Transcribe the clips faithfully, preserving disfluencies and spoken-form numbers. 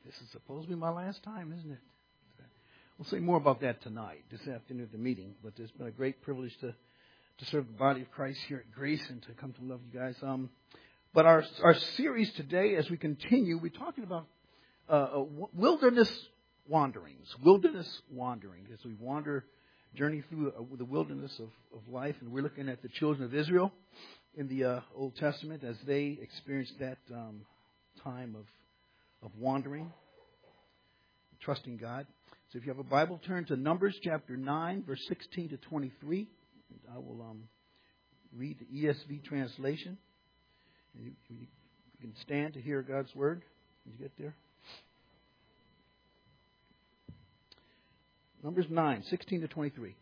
This is supposed to be my last time, isn't it? We'll say more about that tonight, this afternoon at the meeting. But it's been a great privilege to, to serve the body of Christ here at Grace and to come to love you guys. Um, but our our series today, as we continue, we're talking about uh, wilderness wanderings, wilderness wandering, as we wander, journey through the wilderness of, of life. And we're looking at the children of Israel in the uh, Old Testament as they experienced that um, time of of wandering, trusting God. So if you have a Bible, turn to Numbers chapter nine, verse sixteen to twenty-three. I will um, read the E S V translation. And you, you can stand to hear God's word. Did you get there? Numbers nine, sixteen to twenty-three.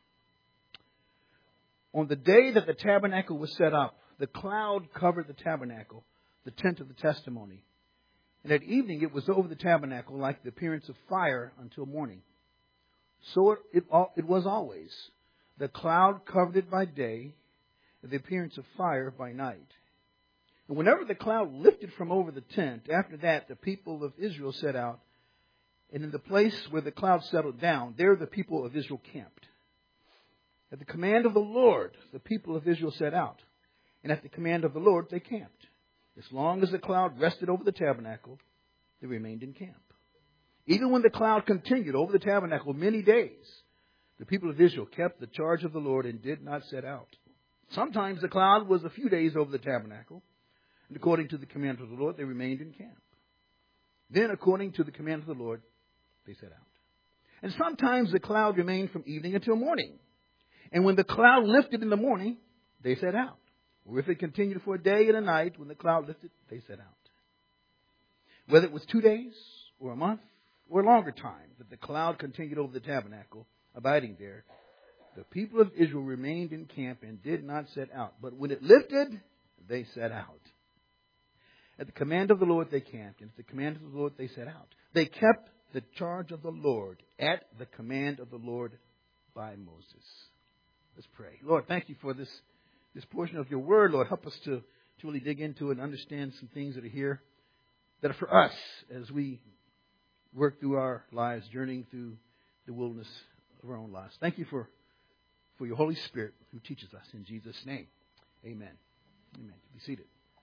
On the day that the tabernacle was set up, the cloud covered the tabernacle, the tent of the testimony. And at evening it was over the tabernacle like the appearance of fire until morning. So it, it, it was always. The cloud covered it by day, and the appearance of fire by night. And whenever the cloud lifted from over the tent, after that the people of Israel set out. And in the place where the cloud settled down, there the people of Israel camped. At the command of the Lord, the people of Israel set out. And at the command of the Lord, they camped. As long as the cloud rested over the tabernacle, they remained in camp. Even when the cloud continued over the tabernacle many days, the people of Israel kept the charge of the Lord and did not set out. Sometimes the cloud was a few days over the tabernacle, and according to the command of the Lord, they remained in camp. Then, according to the command of the Lord, they set out. And sometimes the cloud remained from evening until morning. And when the cloud lifted in the morning, they set out. Or if it continued for a day and a night, when the cloud lifted, they set out. Whether it was two days, or a month, or a longer time that the cloud continued over the tabernacle, abiding there, the people of Israel remained in camp and did not set out. But when it lifted, they set out. At the command of the Lord they camped, and at the command of the Lord they set out. They kept the charge of the Lord at the command of the Lord by Moses. Let's pray. Lord, thank you for this This portion of your word, Lord. Help us to, to really dig into it and understand some things that are here that are for us as we work through our lives, journeying through the wilderness of our own lives. Thank you for, for your Holy Spirit who teaches us. In Jesus' name, amen. Amen. Be seated.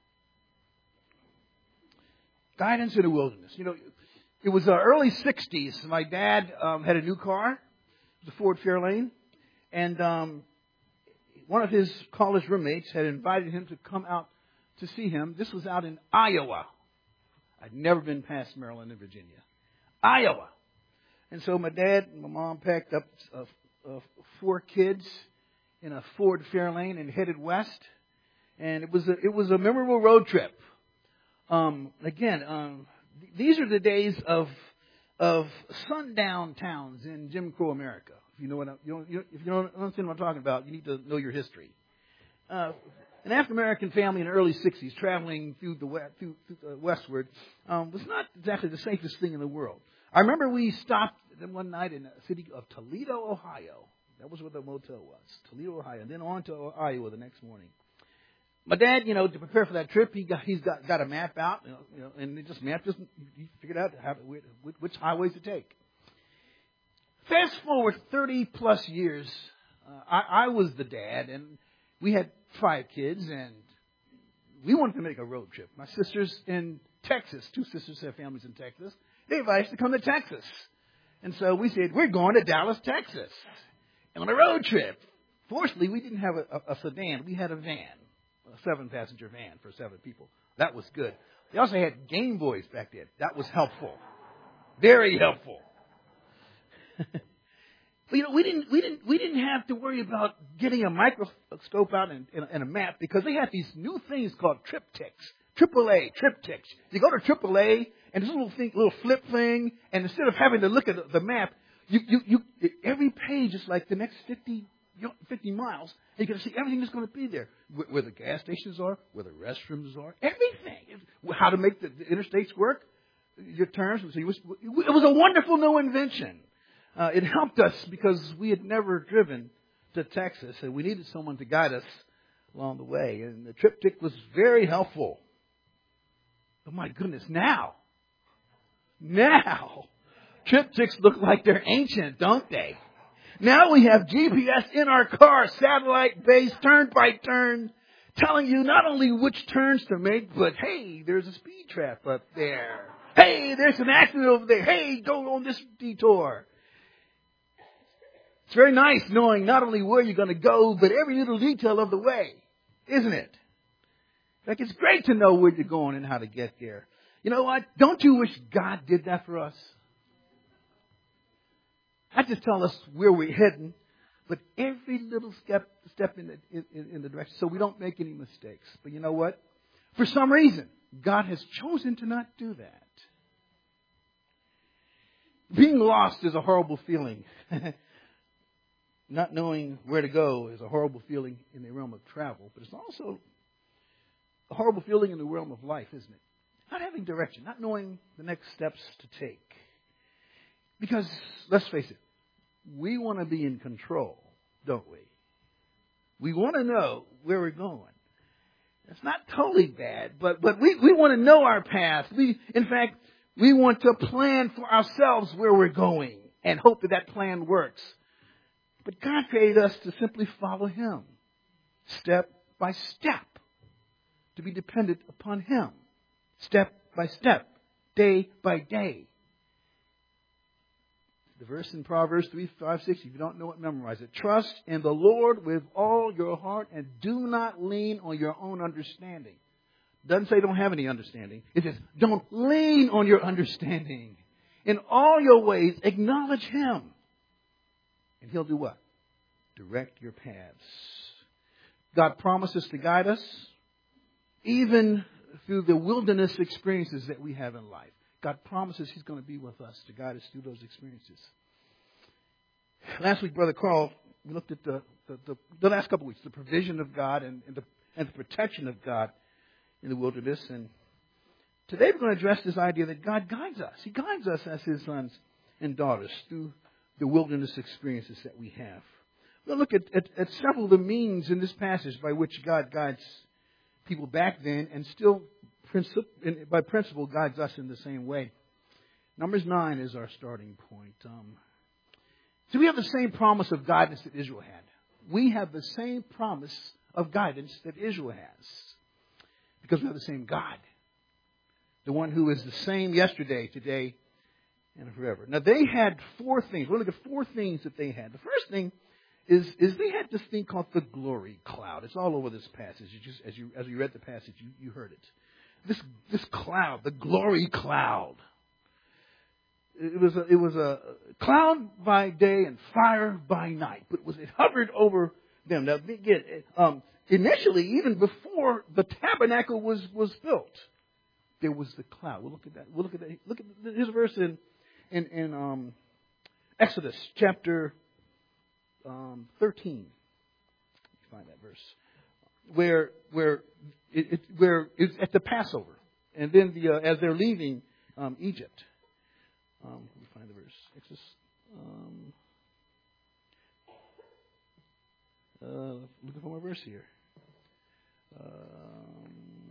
Guidance in the wilderness. You know, it was the early sixties. My dad um, had a new car. It was a Ford Fairlane. And um one of his college roommates had invited him to come out to see him. This was out in Iowa. I'd never been past Maryland and Virginia. Iowa. And so my dad and my mom packed up uh, uh, four kids in a Ford Fairlane and headed west. And it was a, it was a memorable road trip. Um, again, um, th- these are the days of of sundown towns in Jim Crow America. If you know what I, you know, if you don't understand what I'm talking about, you need to know your history. Uh, an African American family in the early sixties traveling through the west, through, through the westward um, was not exactly the safest thing in the world. I remember we stopped one night in the city of Toledo, Ohio. That was where the motel was, Toledo, Ohio, and then on to Iowa the next morning. My dad, you know, to prepare for that trip, he got he's got got a map out, you know, you know and it just mapped just he figured out how, which highways to take. Fast forward thirty plus years, uh, I, I was the dad, and we had five kids, and we wanted to make a road trip. My sisters in Texas, two sisters have families in Texas, they invited us to come to Texas. And so we said, we're going to Dallas, Texas, and on a road trip. Fortunately, we didn't have a, a, a sedan. We had a van, a seven-passenger van for seven people. That was good. They also had Game Boys back then. That was helpful. Very helpful. But, you know, we didn't, we didn't, we didn't have to worry about getting a microscope out and, and, and a map because they had these new things called triptychs, triple A, triptychs. You go to triple A and this little thing, little flip thing, and instead of having to look at the map, you, you, you, every page is like the next fifty, fifty miles. And you can see everything that's going to be there, where, where the gas stations are, where the restrooms are, everything. How to make the, the interstates work, your turns. So you was, it was a wonderful new invention. Uh, it helped us because we had never driven to Texas, and we needed someone to guide us along the way. And the triptych was very helpful. But my goodness, now, Now, TripTiks look like they're ancient, don't they? Now we have G P S in our car, satellite-based, turn-by-turn, telling you not only which turns to make, but hey, there's a speed trap up there. Hey, there's an accident over there. Hey, go on this detour. It's very nice knowing not only where you're going to go, but every little detail of the way, isn't it? Like, it's great to know where you're going and how to get there. You know what? Don't you wish God did that for us? Not just tell us where we're heading, but every little step step in the, in, in the direction so we don't make any mistakes. But you know what? For some reason, God has chosen to not do that. Being lost is a horrible feeling. Not knowing where to go is a horrible feeling in the realm of travel, but it's also a horrible feeling in the realm of life, isn't it? Not having direction, not knowing the next steps to take. Because, let's face it, we want to be in control, don't we? We want to know where we're going. It's not totally bad, but, but we, we want to know our path. We, in fact, we want to plan for ourselves where we're going and hope that that plan works. But God created us to simply follow Him, step by step, to be dependent upon Him, step by step, day by day. The verse in Proverbs three, five, six, if you don't know it, memorize it. Trust in the Lord with all your heart and do not lean on your own understanding. Doesn't say don't have any understanding. It says don't lean on your understanding. In all your ways, acknowledge Him. And He'll do what? Direct your paths. God promises to guide us even through the wilderness experiences that we have in life. God promises He's going to be with us to guide us through those experiences. Last week, Brother Carl, we looked at the, the, the, the last couple of weeks, the provision of God and, and, the, and the protection of God in the wilderness. And today we're going to address this idea that God guides us. He guides us as His sons and daughters through the wilderness experiences that we have. We'll look at, at, at several of the means in this passage by which God guides people back then and still Princip- by principle, guides us in the same way. Numbers nine is our starting point. Um, so we have the same promise of guidance that Israel had. We have the same promise of guidance that Israel has. Because we have the same God. The one who is the same yesterday, today, and forever. Now they had four things. We'll look at four things that they had. The first thing is, is they had this thing called the glory cloud. It's all over this passage. You just, as you as you read the passage, you, you heard it. This this cloud, the glory cloud. It was a, it was a cloud by day and fire by night, but it was it hovered over them. Now again, um, initially, even before the tabernacle was, was built, there was the cloud. We'll look at that. We'll look at that. Look at this verse in in, in um, Exodus chapter um, thirteen. Find that verse where where. It, it, where it's at the Passover, and then the uh, as they're leaving um, Egypt. Um, let me find the verse. Exodus. Um, uh, looking for my verse here. Um,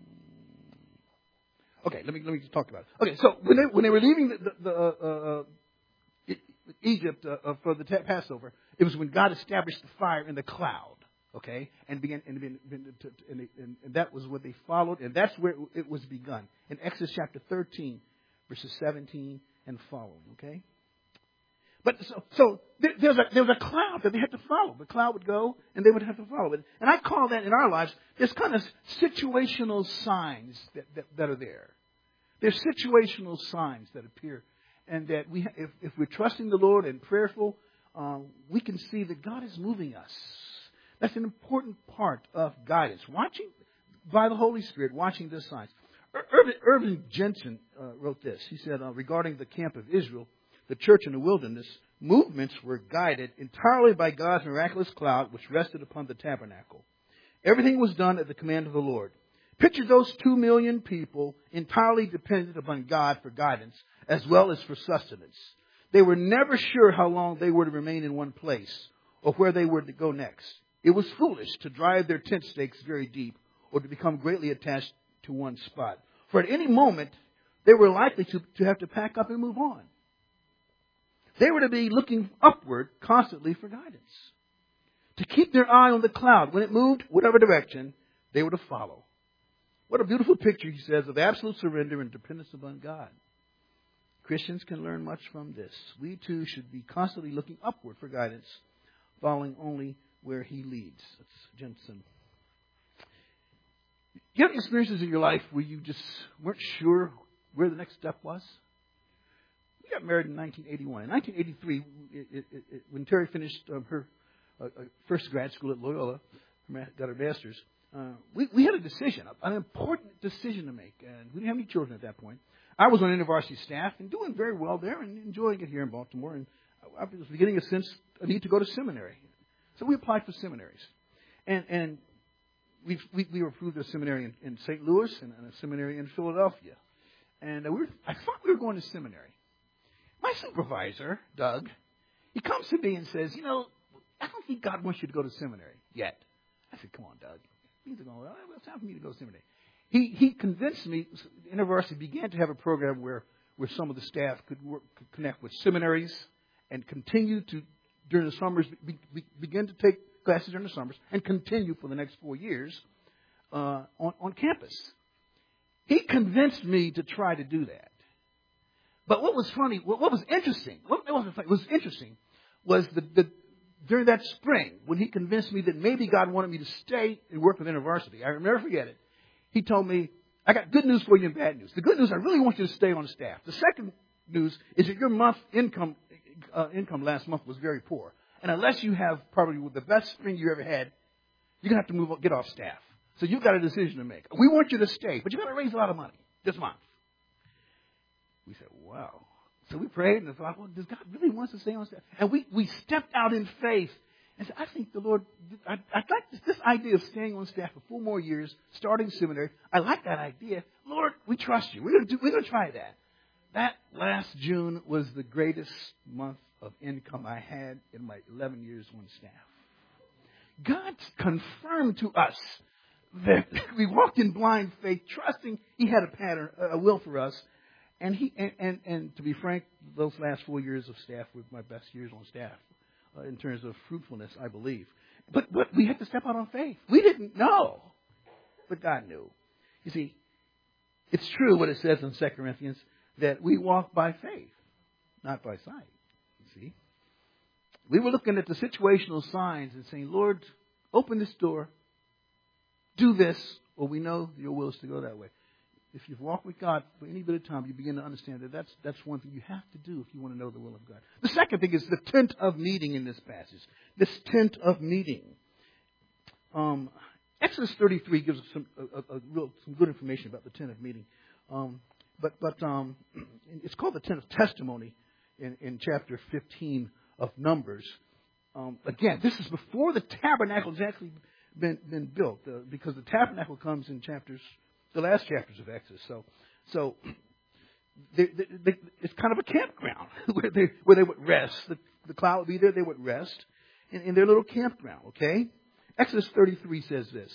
okay, let me let me just talk about it. Okay, so when they when they were leaving the, the, the uh, uh, Egypt uh, uh, for the ta- Passover, it was when God established the fire in the cloud. Okay, and began, and, began, and, and, and that was what they followed, and that's where it was begun in Exodus chapter thirteen, verses seventeen and following. Okay, but so so there, there's a there's a cloud that they had to follow. The cloud would go, and they would have to follow it. And I call that in our lives, there's kind of situational signs that, that, that are there. There's situational signs that appear, and that we, if, if we're trusting the Lord and prayerful, uh, we can see that God is moving us. That's an important part of guidance. Watching by the Holy Spirit, watching the signs. Irvin, Irvin Jensen uh, wrote this. He said, uh, regarding the camp of Israel, the church in the wilderness, movements were guided entirely by God's miraculous cloud, which rested upon the tabernacle. Everything was done at the command of the Lord. Picture those two million people entirely dependent upon God for guidance, as well as for sustenance. They were never sure how long they were to remain in one place, or where they were to go next. It was foolish to drive their tent stakes very deep or to become greatly attached to one spot. For at any moment, they were likely to, to have to pack up and move on. They were to be looking upward constantly for guidance. To keep their eye on the cloud. When it moved, whatever direction, they were to follow. What a beautiful picture, he says, of absolute surrender and dependence upon God. Christians can learn much from this. We too should be constantly looking upward for guidance, following only where he leads. That's Jensen. You have experiences in your life where you just weren't sure where the next step was? We got married in nineteen eighty-one. In nineteen eighty-three, it, it, it, when Terry finished um, her uh, first grad school at Loyola, got her master's, uh, we, we had a decision, an important decision to make. And we didn't have any children at that point. I was on InterVarsity staff and doing very well there and enjoying it here in Baltimore. And I was beginning a sense a need to go to seminary. So we applied for seminaries. And, and we, we, we were approved at a seminary in, in Saint Louis and, and a seminary in Philadelphia. And uh, we were, I thought we were going to seminary. My supervisor, Doug, he comes to me and says, you know, I don't think God wants you to go to seminary yet. I said, come on, Doug. He's going, well, it's time for me to go to seminary. He he convinced me. The university began to have a program where, where some of the staff could work, could connect with seminaries and continue to, during the summers, be, be, begin to take classes during the summers and continue for the next four years uh, on, on campus. He convinced me to try to do that. But what was funny, what, what was interesting, what wasn't funny, what was interesting was the, the during that spring when he convinced me that maybe God wanted me to stay and work with InterVarsity. I will never forget it. He told me, I got good news for you and bad news. The good news, I really want you to stay on staff. The second news is that your month income uh, income last month was very poor. And unless you have probably the best spring you ever had, you're going to have to move on, get off staff. So you've got a decision to make. We want you to stay, but you've got to raise a lot of money this month. We said, wow. So we prayed and thought, well, does God really want us to stay on staff? And we, we stepped out in faith and said, I think the Lord, I, I like this, this idea of staying on staff for four more years, starting seminary. I like that idea. Lord, we trust you. We're going to do, we're going to try that. That last June was the greatest month of income I had in my eleven years on staff. God confirmed to us that we walked in blind faith, trusting He had a pattern, a will for us. And he and, and, and to be frank, those last four years of staff were my best years on staff uh, in terms of fruitfulness, I believe. But but we had to step out on faith. We didn't know, but God knew. You see, it's true what it says in Second Corinthians that we walk by faith, not by sight. You see, we were looking at the situational signs and saying, Lord, open this door, do this, or we know Your will is to go that way. If you've walked with God for any bit of time, you begin to understand that that's, that's one thing you have to do if you want to know the will of God. The second thing is the tent of meeting in this passage. This tent of meeting. Um, Exodus thirty-three gives us some, a, a real, some good information about the tent of meeting. Um, but but um, it's called the tent of testimony in, in chapter fifteen of Numbers. Um, again, this is before the tabernacle has actually been, been built, uh, because the tabernacle comes in chapters... the last chapters of Exodus. So, so they, they, they, it's kind of a campground where they where they would rest. The, the cloud would be there. They would rest in, in their little campground. Okay. Exodus thirty-three says this.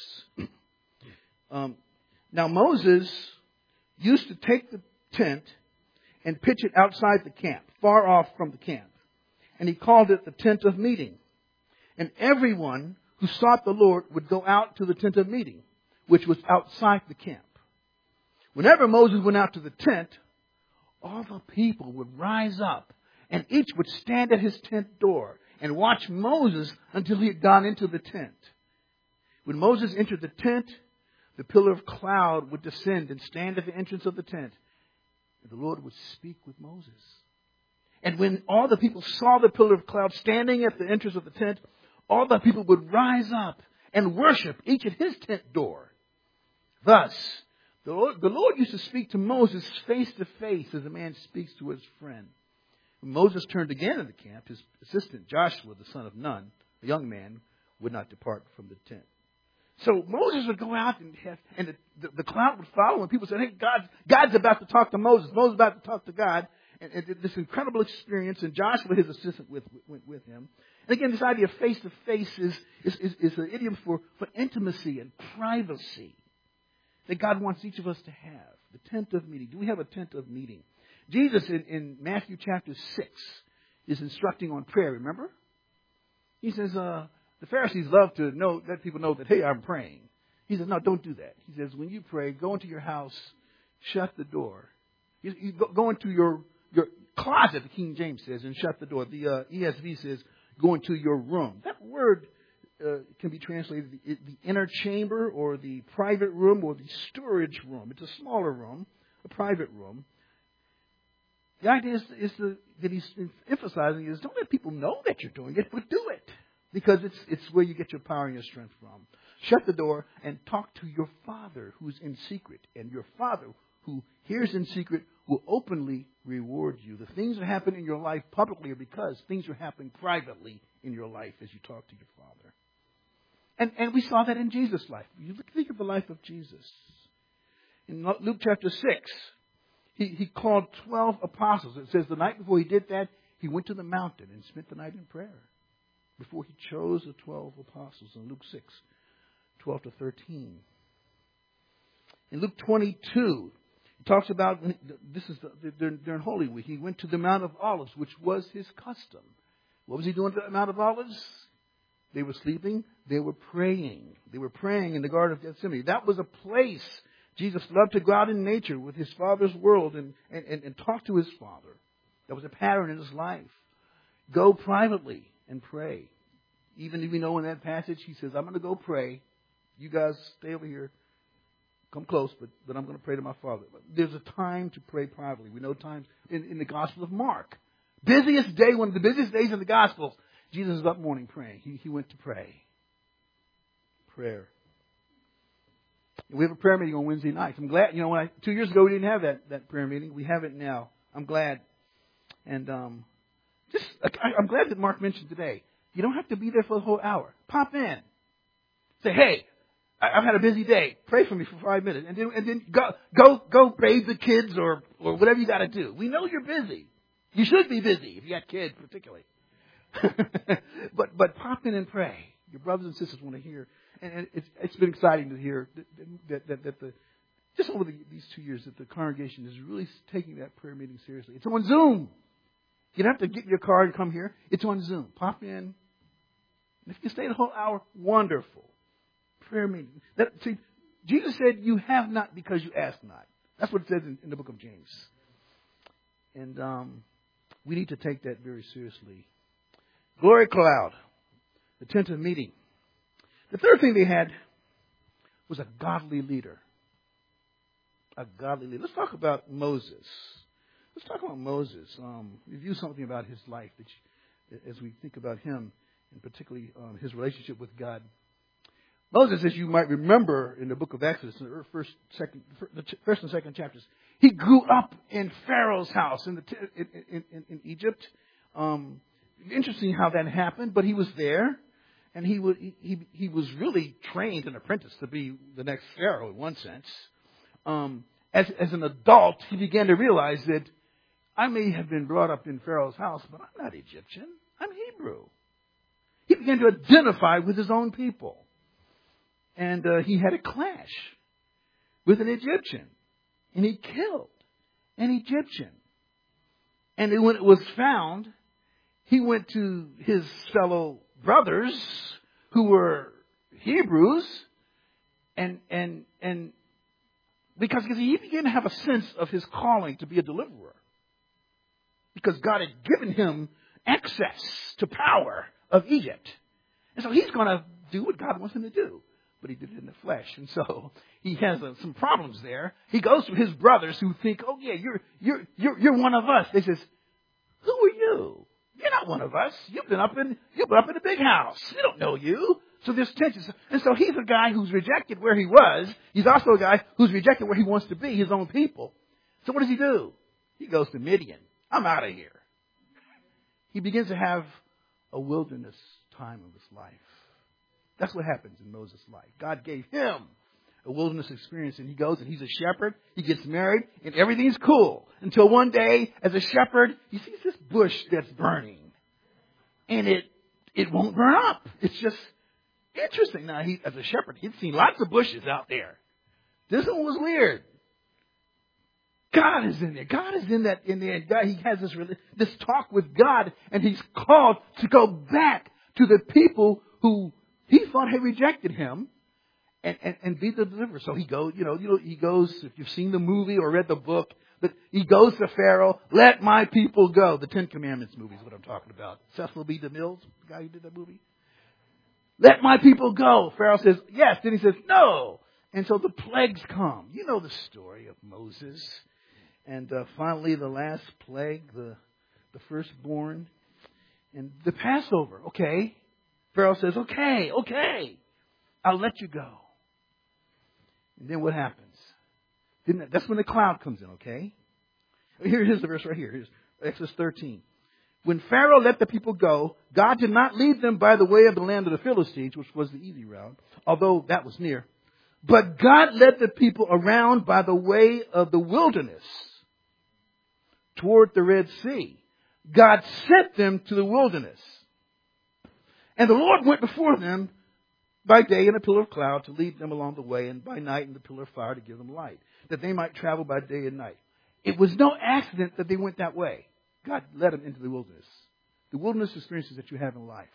Um, now Moses used to take the tent and pitch it outside the camp, far off from the camp, and he called it the tent of meeting. And everyone who sought the Lord would go out to the tent of meeting, which was outside the camp. Whenever Moses went out to the tent, all the people would rise up, and each would stand at his tent door and watch Moses until he had gone into the tent. When Moses entered the tent, the pillar of cloud would descend and stand at the entrance of the tent, and the Lord would speak with Moses. And when all the people saw the pillar of cloud standing at the entrance of the tent, all the people would rise up and worship each at his tent door. Thus, the Lord, the Lord used to speak to Moses face to face as a man speaks to his friend. When Moses turned again in the camp, his assistant Joshua, the son of Nun, a young man, would not depart from the tent. So Moses would go out and, have, and the, the, the cloud would follow, and people said, hey, God, God's about to talk to Moses. Moses is about to talk to God. And, and this incredible experience, and Joshua, his assistant, with, went with him. And again, this idea of face-to-face is, is, is, is an idiom for, for intimacy and privacy that God wants each of us to have. The tent of meeting. Do we have a tent of meeting? Jesus in, in Matthew chapter six is instructing on prayer, remember? He says, uh, the Pharisees love to know, let people know that, hey, I'm praying. He says, no, don't do that. He says, when you pray, go into your house, shut the door. You, you go, go into your, your closet, the King James says, and shut the door. The uh, E S V says, go into your room. That word uh, can be translated the, the inner chamber or the private room or the storage room. It's a smaller room, a private room. The idea is, is the, that he's emphasizing is don't let people know that you're doing it, but do it. Because it's it's where you get your power and your strength from. Shut the door and talk to your Father who's in secret. And your Father who hears in secret will openly reward you. The things that happen in your life publicly are because things are happening privately in your life as you talk to your Father. And and we saw that in Jesus' life. You think of the life of Jesus. In Luke chapter six, he, he called twelve apostles. It says the night before he did that, he went to the mountain and spent the night in prayer. Before he chose the twelve apostles in Luke six, twelve to thirteen. In Luke twenty-two, it talks about, this is the, during Holy Week, he went to the Mount of Olives, which was his custom. What was he doing at the Mount of Olives? They were sleeping. They were praying. They were praying in the Garden of Gethsemane. That was a place. Jesus loved to go out in nature with his Father's world and, and, and, and talk to his Father. That was a pattern in his life. Go privately and pray. Even if we know in that passage, he says, I'm going to go pray. You guys stay over here. Come close, but, but I'm going to pray to my Father. There's a time to pray privately. We know times in, in the Gospel of Mark. Busiest day, one of the busiest days in the Gospels. Jesus is up morning praying. He, he went to pray. Prayer. And we have a prayer meeting on Wednesday nights. I'm glad, you know, when I, two years ago we didn't have that, that prayer meeting. We have it now. I'm glad. And, um, Just, I, I'm glad that Mark mentioned today. You don't have to be there for the whole hour. Pop in. Say, hey, I, I've had a busy day. Pray for me for five minutes. And then, and then go, go, go bathe the kids or, or whatever you got to do. We know you're busy. You should be busy if you got kids particularly. but, but pop in and pray. Your brothers and sisters want to hear. And, and it's, it's been exciting to hear that, that, that, that the, just over the, these two years that the congregation is really taking that prayer meeting seriously. It's on Zoom. You don't have to get your car and come here. It's on Zoom. Pop in. And if you stay the whole hour, wonderful. Prayer meeting. That, see, Jesus said, you have not because you ask not. That's what it says in, in the book of James. And um, we need to take that very seriously. Glory cloud. The tent of meeting. The third thing they had was a godly leader. A godly leader. Let's talk about Moses. Let's talk about Moses. Um, review something about his life that you, as we think about him, and particularly um, his relationship with God. Moses, as you might remember in the book of Exodus, in the first, second, the first and second chapters, he grew up in Pharaoh's house in, the, in, in, in Egypt. Um, interesting how that happened, but he was there, and he was he he was really trained an apprentice to be the next Pharaoh in one sense. Um, as as an adult, he began to realize that I may have been brought up in Pharaoh's house, but I'm not Egyptian. I'm Hebrew. He began to identify with his own people. And uh, he had a clash with an Egyptian. And he killed an Egyptian. And when it was found, he went to his fellow brothers who were Hebrews. And, and, and because he began to have a sense of his calling to be a deliverer. Because God had given him access to power of Egypt. And so he's going to do what God wants him to do. But he did it in the flesh. And so he has uh, some problems there. He goes to his brothers who think, oh, yeah, you're you're you're you're one of us. They says, who are you? You're not one of us. You've been up in you've been up in the big house. We don't know you. So there's tension. And so he's a guy who's rejected where he was. He's also a guy who's rejected where he wants to be, his own people. So what does he do? He goes to Midian. I'm out of here. He begins to have a wilderness time of his life. That's what happens in Moses' life. God gave him a wilderness experience, and he goes and he's a shepherd. He gets married, and everything's cool. Until one day, as a shepherd, he sees this bush that's burning. And it it won't burn up. It's just interesting. Now, he, as a shepherd, he'd seen lots of bushes out there. This one was weird. God is in there. God is in that in there. And God, he has this this talk with God, and he's called to go back to the people who he thought had rejected him, and, and, and be the deliverer. So he goes, you know, you know, he goes. If you've seen the movie or read the book, but he goes to Pharaoh. Let my people go. The Ten Commandments movie is what I'm talking about. Cecil B. DeMille, the guy who did that movie. Let my people go. Pharaoh says yes. Then he says no. And so the plagues come. You know the story of Moses. And uh, finally, the last plague, the the firstborn, and the Passover. Okay, Pharaoh says, "Okay, okay, I'll let you go." And then what happens? Didn't that, that's when the cloud comes in. Okay, Here, here's the verse right here. Here's Exodus thirteen. When Pharaoh let the people go, God did not lead them by the way of the land of the Philistines, which was the easy route, although that was near. But God led the people around by the way of the wilderness toward the Red Sea. God sent them to the wilderness. And the Lord went before them by day in a pillar of cloud to lead them along the way, and by night in the pillar of fire to give them light, that they might travel by day and night. It was no accident that they went that way. God led them into the wilderness. The wilderness experiences that you have in life,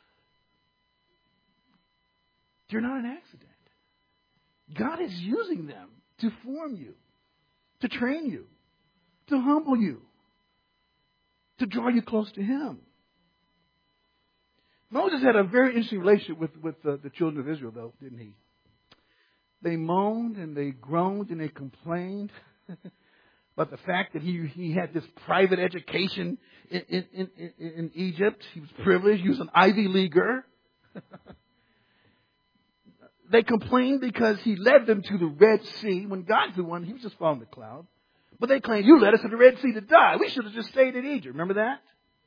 they're not an accident. God is using them to form you, to train you, to humble you, to draw you close to Him. Moses had a very interesting relationship with, with uh, the children of Israel, though, didn't he? They moaned and they groaned and they complained about the fact that he, he had this private education in, in, in, in Egypt. He was privileged. He was an Ivy Leaguer. They complained because he led them to the Red Sea when God's the one. He was just following the cloud. But they claimed, you led us to the Red Sea to die. We should have just stayed in Egypt. Remember that?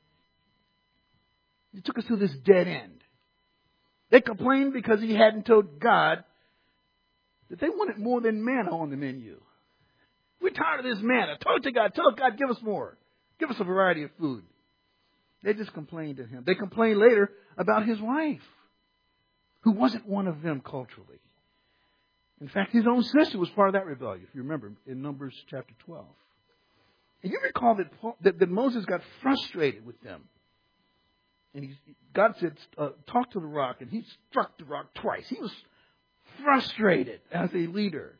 He took us to this dead end. They complained because he hadn't told God that they wanted more than manna on the menu. We're tired of this manna. Talk to God. Tell God, give us more. Give us a variety of food. They just complained to him. They complained later about his wife, who wasn't one of them culturally. In fact, his own sister was part of that rebellion, if you remember, in Numbers chapter twelve. And you recall that, Paul, that, that Moses got frustrated with them. And he, God said, uh, talk to the rock. And he struck the rock twice. He was frustrated as a leader.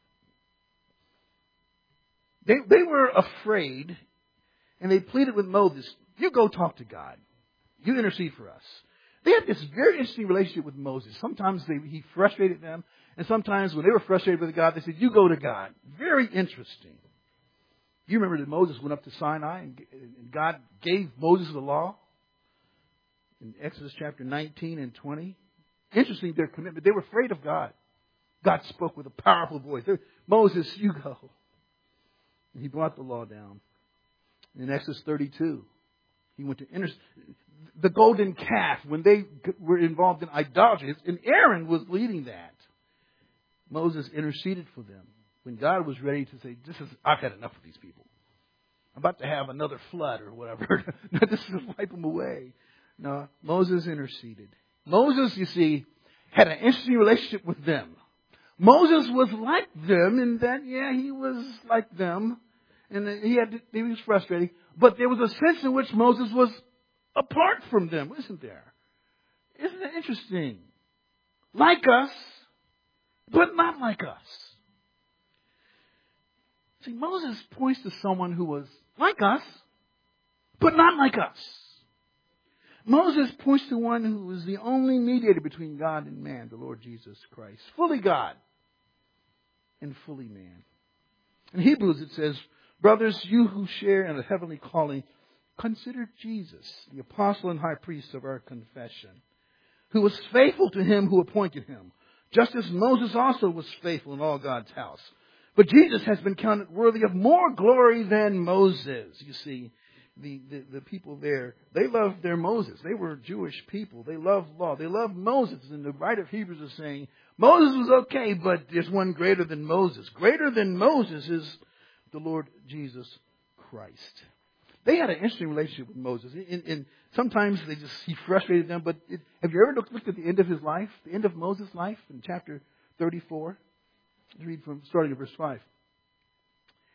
They, they were afraid, and they pleaded with Moses, you go talk to God. You intercede for us. They had this very interesting relationship with Moses. Sometimes they, he frustrated them, and sometimes when they were frustrated with God, they said, you go to God. Very interesting. You remember that Moses went up to Sinai, and, and God gave Moses the law in Exodus chapter nineteen and twenty. Interesting, their commitment. They were afraid of God. God spoke with a powerful voice. Moses, you go. And he brought the law down. In Exodus thirty-two, he went to inter- the golden calf, when they were involved in idolatry, and Aaron was leading that. Moses interceded for them. When God was ready to say, "This is, I've had enough of these people. I'm about to have another flood or whatever. This is to wipe them away." No, Moses interceded. Moses, you see, had an interesting relationship with them. Moses was like them in that, yeah, he was like them. And he had, he was frustrating. But there was a sense in which Moses was apart from them, isn't there? Isn't that interesting? Like us, but not like us. See, Moses points to someone who was like us, but not like us. Moses points to one who is the only mediator between God and man, the Lord Jesus Christ. Fully God and fully man. In Hebrews it says, brothers, you who share in a heavenly calling, consider Jesus, the apostle and high priest of our confession, who was faithful to him who appointed him, just as Moses also was faithful in all God's house. But Jesus has been counted worthy of more glory than Moses. You see, the, the, the people there, they loved their Moses. They were Jewish people. They loved law. They loved Moses. And the writer of Hebrews is saying, Moses was okay, but there's one greater than Moses. Greater than Moses is the Lord Jesus Christ. They had an interesting relationship with Moses. And, and sometimes they just he frustrated them. But it, have you ever looked, looked at the end of his life? The end of Moses' life in chapter thirty-four? Let's read from starting at verse five.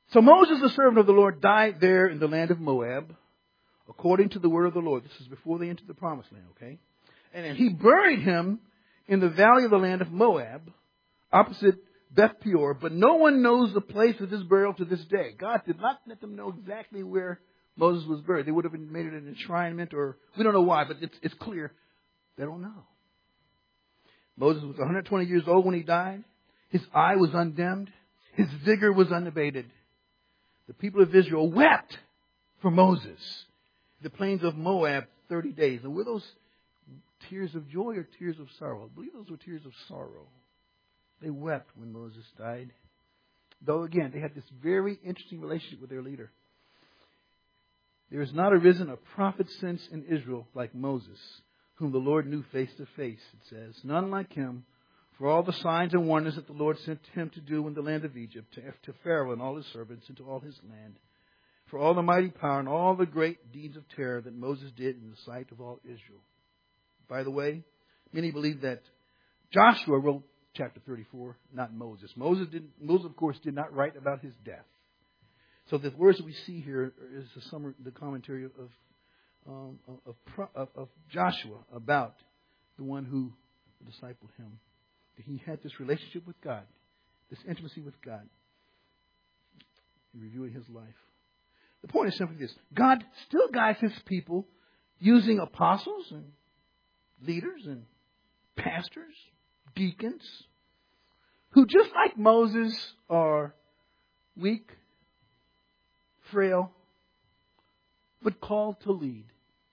So Moses, the servant of the Lord, died there in the land of Moab, according to the word of the Lord. This is before they entered the promised land, okay? And then he buried him in the valley of the land of Moab, opposite Beth Peor, but no one knows the place of his burial to this day. God did not let them know exactly where Moses was buried. They would have made it an enshrinement, or we don't know why, but it's, it's clear they don't know. Moses was one hundred twenty years old when he died. His eye was undimmed. His vigor was unabated. The people of Israel wept for Moses. The plains of Moab, thirty days. And were those tears of joy or tears of sorrow? I believe those were tears of sorrow. They wept when Moses died. Though, again, they had this very interesting relationship with their leader. There has not arisen a prophet since in Israel like Moses, whom the Lord knew face to face, it says. None like him, for all the signs and wonders that the Lord sent him to do in the land of Egypt, to, to Pharaoh and all his servants, and to all his land. For all the mighty power and all the great deeds of terror that Moses did in the sight of all Israel. By the way, many believe that Joshua wrote chapter thirty-four, not Moses. Moses, didn't, Moses, of course, did not write about his death. So the words that we see here is the summary, the commentary of um, of, of, of Joshua about the one who discipled him. He had this relationship with God, this intimacy with God, in reviewing his life. The point is simply this: God still guides his people using apostles and leaders and pastors, deacons, who just like Moses are weak, frail, but called to lead.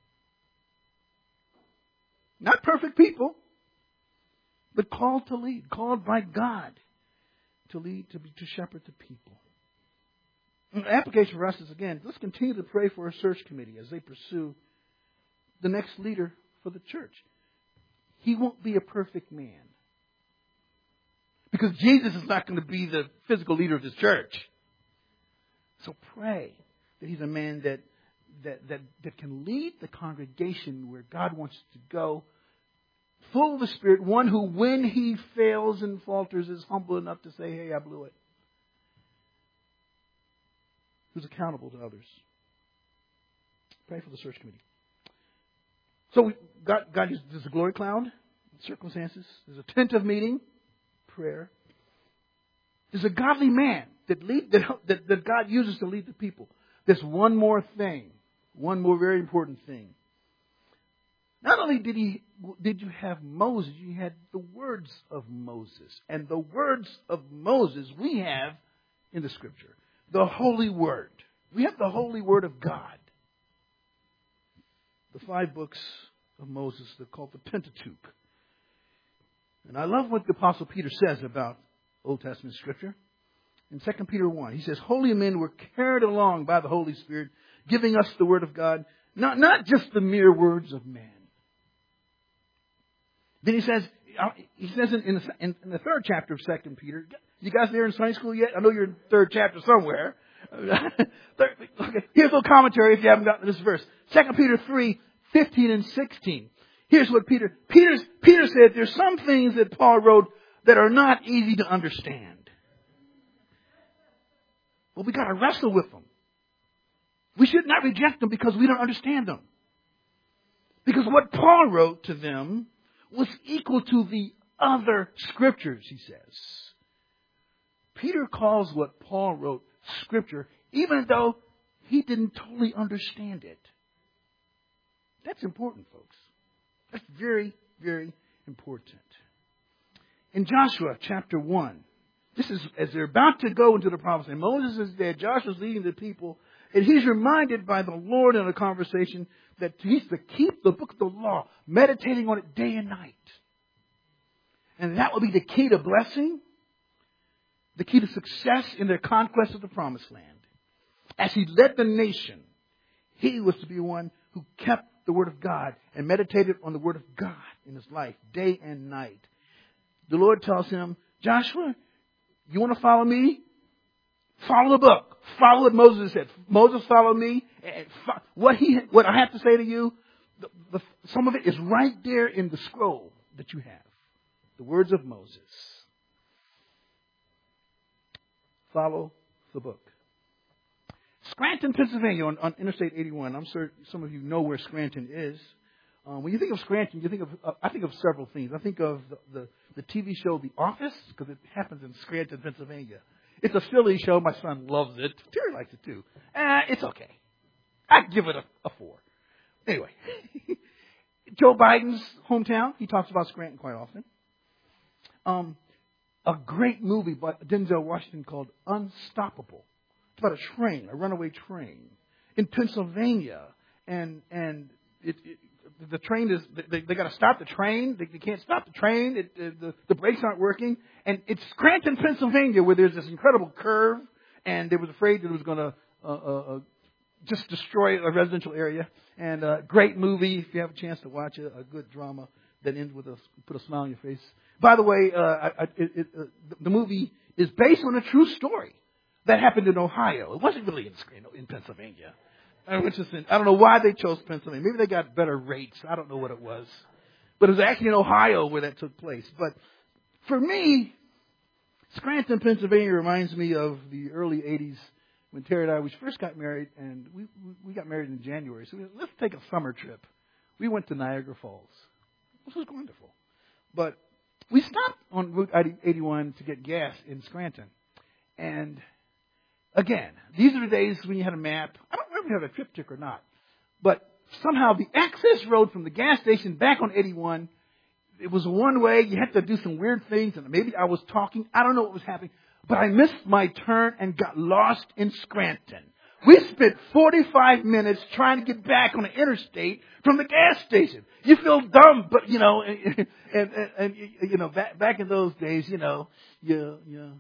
Not perfect people, but called to lead, called by God to lead, to, be, to shepherd the people. And the application for us is, again, let's continue to pray for a search committee as they pursue the next leader for the church. He won't be a perfect man, because Jesus is not going to be the physical leader of this church. So pray that he's a man that, that, that, that can lead the congregation where God wants to go, full of the Spirit, one who, when he fails and falters, is humble enough to say, hey, I blew it. Who's accountable to others. Pray for the search committee. So we got, God uses there's a glory cloud, circumstances. There's a tent of meeting, prayer. There's a godly man that, lead, that, that, that God uses to lead the people. There's one more thing, one more very important thing. Not only did he did you have Moses, you had the words of Moses. And the words of Moses we have in the Scripture. The Holy Word. We have the Holy Word of God. The five books of Moses, they're called the Pentateuch. And I love what the Apostle Peter says about Old Testament Scripture. In Second Peter one, he says, holy men were carried along by the Holy Spirit, giving us the Word of God, not, not just the mere words of man. Then he says, he says in, in, the, in the third chapter of Second Peter, you guys there in Sunday school yet? I know you're in the third chapter somewhere. Okay, here's a little commentary if you haven't gotten this verse. Second Peter three, fifteen and sixteen. Here's what Peter, Peter's, Peter said, there's some things that Paul wrote that are not easy to understand. But we got to wrestle with them. We should not reject them because we don't understand them. Because what Paul wrote to them was equal to the other scriptures, he says. Peter calls what Paul wrote Scripture, even though he didn't totally understand it. That's important, folks. That's very, very important. In Joshua chapter one, this is as they're about to go into the promised land. Moses is dead. Joshua's leading the people. And he's reminded by the Lord in a conversation that he's to keep the book of the law, meditating on it day and night. And that will be the key to blessing, the key to success in their conquest of the promised land. As he led the nation, he was to be one who kept the Word of God and meditated on the Word of God in his life day and night. The Lord tells him, Joshua, you want to follow me? Follow the book. Follow what Moses said. Moses, follow me. And what he, what I have to say to you, the, the, some of it is right there in the scroll that you have. The words of Moses. Follow the book. Scranton, Pennsylvania, on, on Interstate eighty-one. I'm sure some of you know where Scranton is. Um, when you think of Scranton, you think of, uh, I think of several things. I think of the, the, the T V show The Office, because it happens in Scranton, Pennsylvania. It's a Philly show. My son loves it. Terry likes it too. Uh, it's okay. I'd give it a, a four. Anyway, Joe Biden's hometown. He talks about Scranton quite often. Um, a great movie by Denzel Washington called Unstoppable. It's about a train, a runaway train in Pennsylvania, and and it, it, the train is they, they got to stop the train. They, they can't stop the train. It, it, the, the brakes aren't working, and it's Scranton, Pennsylvania, where there's this incredible curve, and they was afraid that it was going to uh, uh, uh, just destroy a residential area. And uh, great movie if you have a chance to watch it. A good drama that ends with a put a smile on your face. By the way, uh, I, I, it, it, uh, the movie is based on a true story that happened in Ohio. It wasn't really in, in Pennsylvania. I don't, know, I don't know why they chose Pennsylvania. Maybe they got better rates. I don't know what it was. But it was actually in Ohio where that took place. But for me, Scranton, Pennsylvania reminds me of the early eighties when Terry and I we first got married. And we, we got married in January. So we said, let's take a summer trip. We went to Niagara Falls. This was wonderful. But we stopped on Route eighty-one to get gas in Scranton. And again, these are the days when you had a map. I don't remember if you had a trip tick or not. But somehow the access road from the gas station back on eighty-one, it was one way. You had to do some weird things. And maybe I was talking. I don't know what was happening. But I missed my turn and got lost in Scranton. We spent forty-five minutes trying to get back on the interstate from the gas station. You feel dumb, but you know, and, and, and, and you know, back, back in those days, you know, you, you,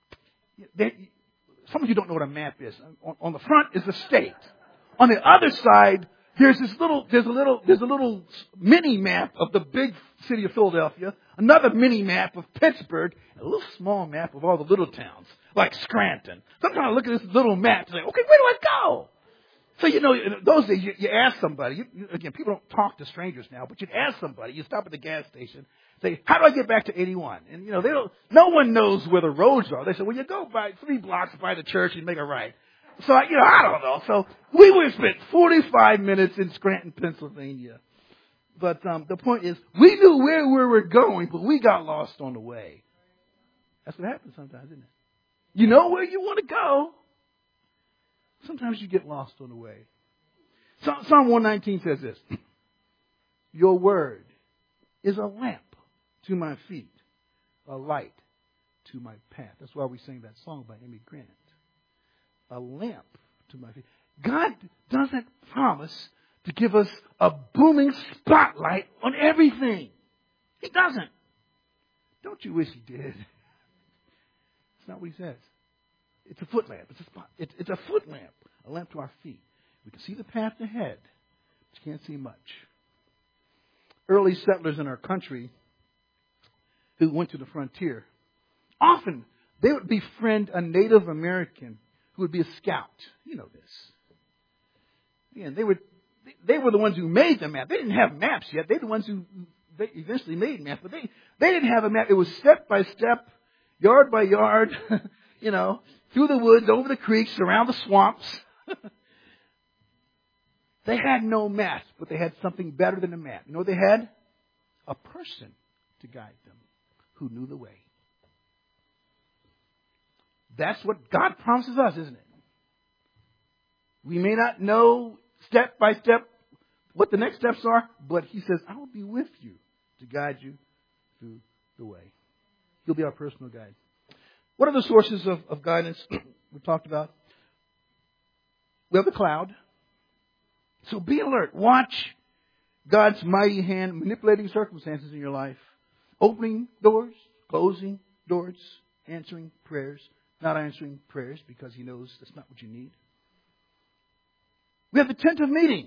you they, some of you don't know what a map is. On, on the front is the state. On the other side, there's this little, there's a little, there's a little mini map of the big city of Philadelphia, another mini map of Pittsburgh, and a little small map of all the little towns, like Scranton. Sometimes I look at this little map and say, okay, where do I go? So, you know, in those days, you, you ask somebody, you, you, again, people don't talk to strangers now, but you'd ask somebody, you stop at the gas station, say, how do I get back to eighty-one? And, you know, they don't, no one knows where the roads are. They say, well, you go by three blocks by the church and make a right. So, you know, I don't know. So we would spend forty-five minutes in Scranton, Pennsylvania. But um, the point is, we knew where we were going, but we got lost on the way. That's what happens sometimes, isn't it? You know where you want to go. Sometimes you get lost on the way. Psalm one nineteen says this. Your word is a lamp to my feet, a light to my path. That's why we sing that song by Amy Grant. A lamp to my feet. God doesn't promise to give us a booming spotlight on everything. He doesn't. Don't you wish he did? That's not what he says. It's a foot lamp. It's a spot. It's, it's a foot lamp, a lamp to our feet. We can see the path ahead, but you can't see much. Early settlers in our country who went to the frontier, often they would befriend a Native American who would be a scout. You know this. Again, they would. They were the ones who made the map. They didn't have maps yet. They're the ones who they eventually made maps, but they they didn't have a map. It was step by step, yard by yard. You know, through the woods, over the creeks, around the swamps. They had no maps, but they had something better than a map. You know what they had? A person to guide them who knew the way. That's what God promises us, isn't it? We may not know step by step what the next steps are, but He says, I will be with you to guide you through the way. He'll be our personal guide. What are the sources of, of guidance we talked about? We have the cloud. So be alert. Watch God's mighty hand manipulating circumstances in your life. Opening doors, closing doors, answering prayers, not answering prayers because He knows that's not what you need. We have the tent of meeting.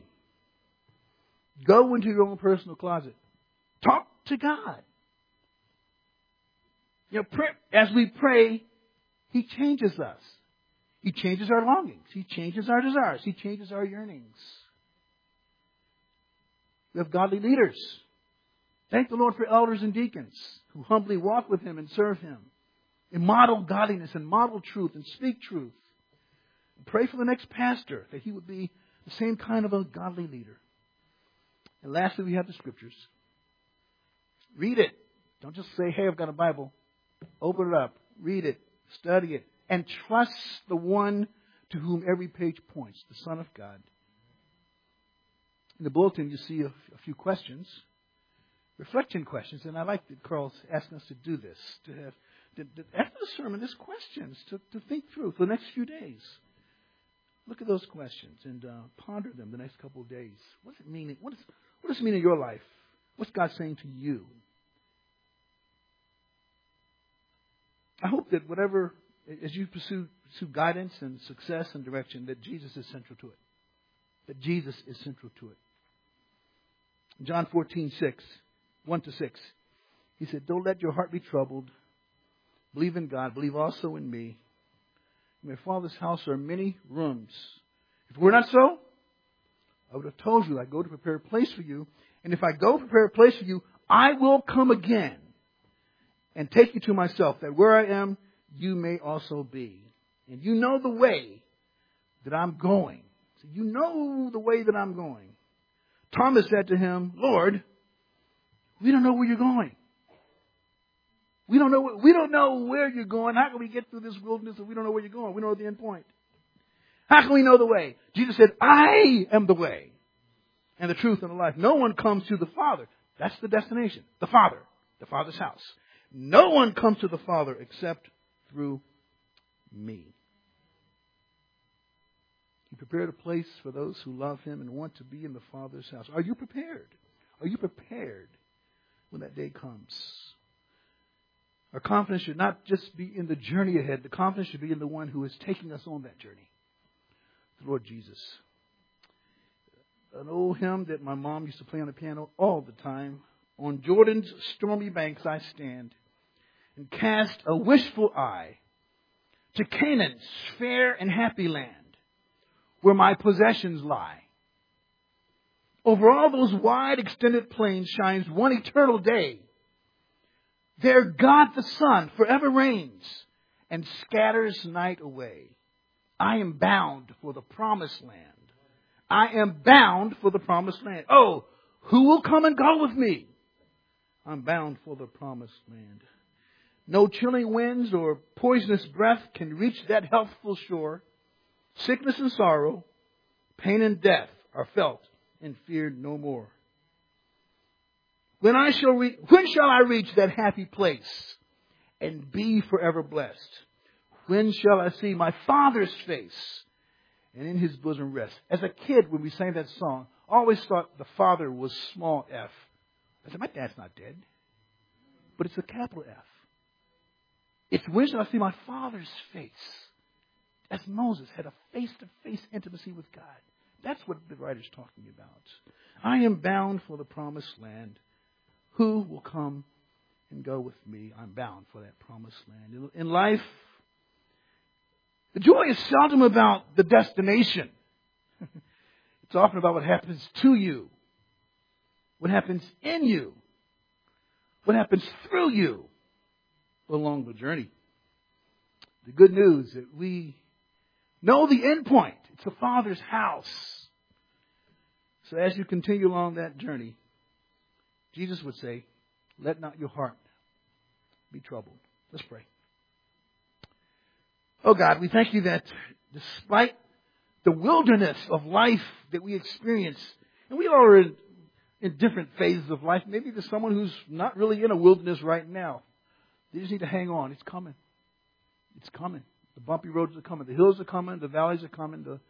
Go into your own personal closet. Talk to God. You know, pray, as we pray, He changes us. He changes our longings. He changes our desires. He changes our yearnings. We have godly leaders. Thank the Lord for elders and deacons who humbly walk with Him and serve Him and model godliness and model truth and speak truth. Pray for the next pastor, that he would be the same kind of a godly leader. And lastly, we have the Scriptures. Read it. Don't just say, hey, I've got a Bible. Open it up. Read it. Study it. And trust the one to whom every page points, the Son of God. In the bulletin, you see a, a few questions, reflection questions. And I like that Carl's asking us to do this, to have, to, to, after the sermon, there's questions to, to think through for the next few days. Look at those questions and uh, ponder them the next couple of days. What does it mean? What, is, what does it mean in your life? What's God saying to you? I hope that whatever, as you pursue, pursue guidance and success and direction, that Jesus is central to it. That Jesus is central to it. John fourteen, six, one to six. He said, don't let your heart be troubled. Believe in God. Believe also in me. In my Father's house are many rooms. If it were not so, I would have told you I go to prepare a place for you. And if I go prepare a place for you, I will come again and take you to myself, that where I am, you may also be. And you know the way that I'm going. So you know the way that I'm going. Thomas said to him, Lord, we don't know where you're going. We don't know. We don't know where you're going. How can we get through this wilderness if we don't know where you're going? We don't know the end point. How can we know the way? Jesus said, I am the way and the truth and the life. No one comes to the Father. That's the destination. The Father. The Father's house. No one comes to the Father except through me. He prepared a place for those who love Him and want to be in the Father's house. Are you prepared? Are you prepared when that day comes? Our confidence should not just be in the journey ahead. The confidence should be in the one who is taking us on that journey, the Lord Jesus. An old hymn that my mom used to play on the piano all the time. On Jordan's stormy banks I stand and cast a wishful eye to Canaan's fair and happy land, where my possessions lie. Over all those wide extended plains shines one eternal day. There God the Son forever reigns and scatters night away. I am bound for the promised land. I am bound for the promised land. Oh, who will come and go with me? I'm bound for the promised land. No chilling winds or poisonous breath can reach that healthful shore. Sickness and sorrow, pain and death are felt and feared no more. When I shall re- when shall I reach that happy place and be forever blessed? When shall I see my Father's face and in His bosom rest? As a kid, when we sang that song, I always thought the Father was small f. I said, my dad's not dead. But it's a capital F. It's when shall I see my Father's face? As Moses had a face-to-face intimacy with God. That's what the writer's talking about. I am bound for the promised land. Who will come and go with me? I'm bound for that promised land. In life, the joy is seldom about the destination. It's often about what happens to you, what happens in you, what happens through you along the journey. The good news is that we know the end point. It's the Father's house. So as you continue along that journey, Jesus would say, let not your heart be troubled. Let's pray. Oh God, we thank you that despite the wilderness of life that we experience, and we are in, in different phases of life. Maybe there's someone who's not really in a wilderness right now. They just need to hang on. It's coming. It's coming. The bumpy roads are coming. The hills are coming. The valleys are coming. The...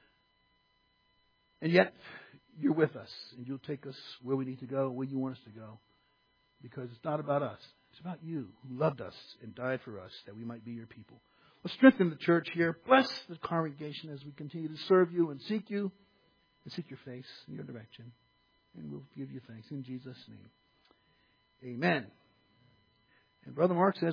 And yet, you're with us. And you'll take us where we need to go, where you want us to go. Because it's not about us. It's about you who loved us and died for us that we might be your people. Let's strengthen the church here. Bless the congregation as we continue to serve you and seek you and seek your face and your direction. And we'll give you thanks in Jesus' name. Amen. And Brother Mark says,